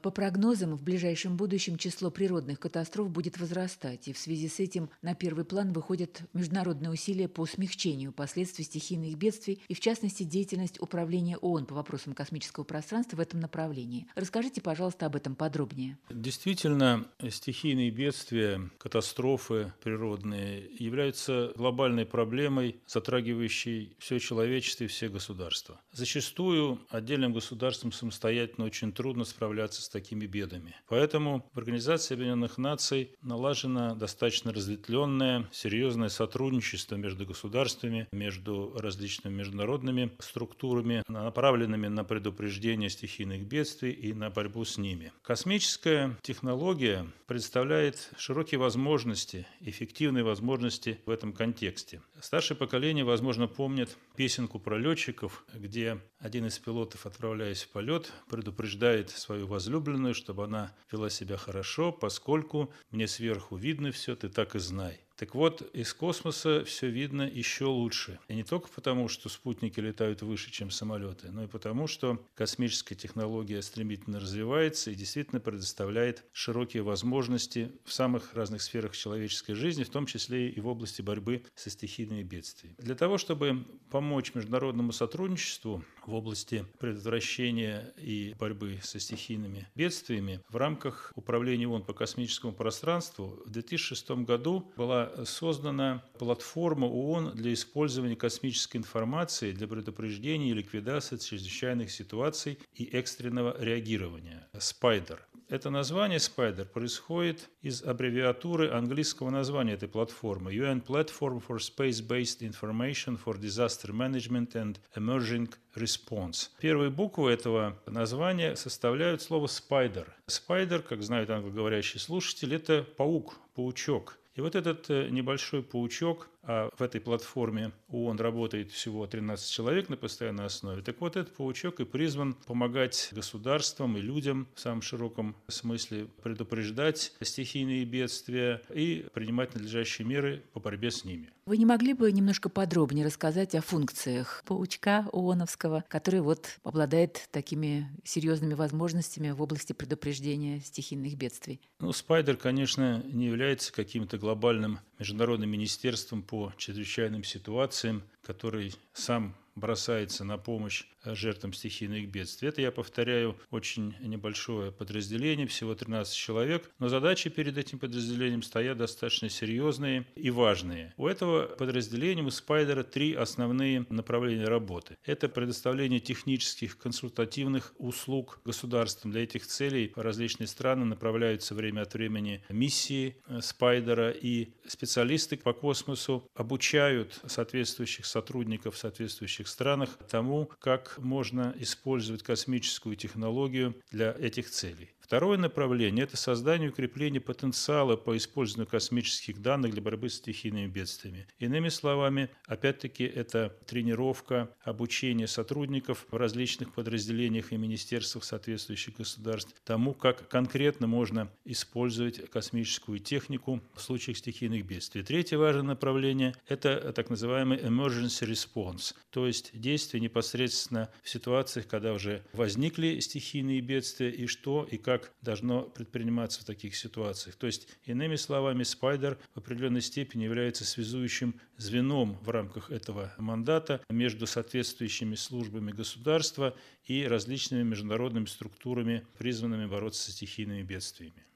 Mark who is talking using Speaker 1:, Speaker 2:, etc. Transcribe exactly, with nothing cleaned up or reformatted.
Speaker 1: По прогнозам, в ближайшем будущем число природных катастроф будет возрастать, и в связи с этим на первый план выходят международные усилия по смягчению последствий стихийных бедствий и, в частности, деятельность Управления ООН по вопросам космического пространства в этом направлении. Расскажите, пожалуйста, об этом подробнее.
Speaker 2: Действительно, стихийные бедствия, катастрофы природные являются глобальной проблемой, затрагивающей все человечество и все государства. Зачастую отдельным государствам самостоятельно очень трудно справляться с такими бедами. Поэтому в Организации Объединенных Наций налажено достаточно разветвленное, серьезное сотрудничество между государствами, между различными международными структурами, направленными на предупреждение стихийных бедствий и на борьбу с ними. Космическая технология представляет широкие возможности, эффективные возможности в этом контексте. Старшее поколение, возможно, помнит песенку про летчиков, где один из пилотов, отправляясь в полет, предупреждает свою возлюбленную, чтобы она вела себя хорошо, поскольку мне сверху видно все, ты так и знай. Так вот, из космоса все видно еще лучше. И не только потому, что спутники летают выше, чем самолеты, но и потому, что космическая технология стремительно развивается и действительно предоставляет широкие возможности в самых разных сферах человеческой жизни, в том числе и в области борьбы со стихийными бедствиями. Для того, чтобы помочь международному сотрудничеству в области предотвращения и борьбы со стихийными бедствиями, в рамках Управления ООН по космическому пространству в две тысячи шестом году была создана платформа ООН для использования космической информации для предупреждения и ликвидации чрезвычайных ситуаций и экстренного реагирования. спайдер. Это название спайдер происходит из аббревиатуры английского названия этой платформы ю эн Platform for Space-Based Information for Disaster Management and Emerging Response. Первые буквы этого названия составляют слово spider. Spider, как знают англоговорящие слушатели, это паук, паучок. И вот этот небольшой паучок, а в этой платформе ООН работает всего тринадцать человек на постоянной основе, так вот этот паучок и призван помогать государствам и людям в самом широком смысле предупреждать стихийные бедствия и принимать надлежащие меры по борьбе с ними.
Speaker 1: Вы не могли бы немножко подробнее рассказать о функциях паучка ООНовского, который вот обладает такими серьезными возможностями в области предупреждения стихийных бедствий?
Speaker 2: Ну, спайдер, конечно, не является каким-то глобальным международным министерством по чрезвычайным ситуациям, который сам бросается на помощь жертвам стихийных бедствий. Это, я повторяю, очень небольшое подразделение, всего тринадцать человек, но задачи перед этим подразделением стоят достаточно серьезные и важные. У этого подразделения, у спайдера, три основные направления работы. Это предоставление технических консультативных услуг государствам. Для этих целей в различные страны направляются время от времени миссии спайдера, и специалисты по космосу обучают соответствующих сотрудников в соответствующих странах тому, как можно использовать космическую технологию для этих целей. Второе направление – это создание и укрепление потенциала по использованию космических данных для борьбы с стихийными бедствиями. Иными словами, опять-таки, это тренировка, обучение сотрудников в различных подразделениях и министерствах соответствующих государств тому, как конкретно можно использовать космическую технику в случаях стихийных бедствий. Третье важное направление – это так называемый emergency response, то есть действие непосредственно в ситуациях, когда уже возникли стихийные бедствия, и что и как должно предприниматься в таких ситуациях. То есть, иными словами, спайдер в определенной степени является связующим звеном в рамках этого мандата между соответствующими службами государства и различными международными структурами, призванными бороться со стихийными бедствиями.